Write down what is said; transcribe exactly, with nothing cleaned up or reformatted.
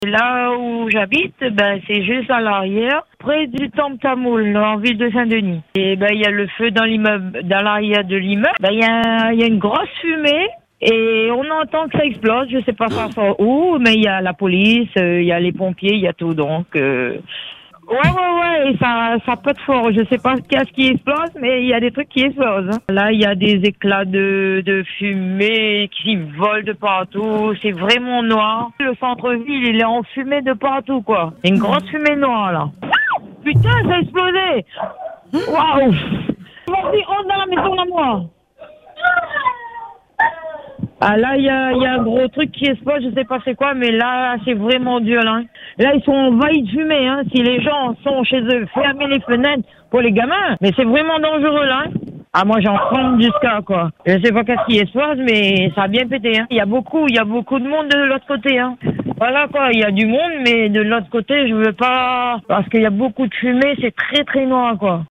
Là où j'habite, ben, c'est juste à l'arrière, près du Temple Tamoul, en ville de Saint-Denis. Et ben, il y a le feu dans l'immeuble, dans l'arrière de l'immeuble. Ben, il y a, il y a une grosse fumée. Et on entend que ça explose, je sais pas ça sort où, mais il y a la police, euh, il y a les pompiers, il y a tout, donc... Euh... Ouais, ouais, ouais, et ça, ça pète fort, je sais pas qu'est-ce qui explose, mais il y a des trucs qui explosent. Hein. Là, il y a des éclats de, de fumée qui volent de partout, c'est vraiment noir. Le centre-ville, il est en fumée de partout, quoi. Une grosse fumée noire, là. Putain, ça a explosé. Waouh. Vas-y, rentre dans la maison, là, moi. Ah là, il y a, y a un gros truc qui explose, je sais pas c'est quoi, mais là, c'est vraiment violent. Là, ils sont envahis de fumée, hein. Si les gens sont chez eux, fermez les fenêtres pour les gamins. Mais c'est vraiment dangereux, là. Ah, moi, j'en prends jusqu'à, quoi. Je sais pas qu'est-ce qui explose, mais ça a bien pété, hein. Il y a beaucoup, il y a beaucoup de monde de l'autre côté, hein. Voilà, quoi. Il y a du monde, mais de l'autre côté, je veux pas, parce qu'il y a beaucoup de fumée, c'est très, très noir, quoi.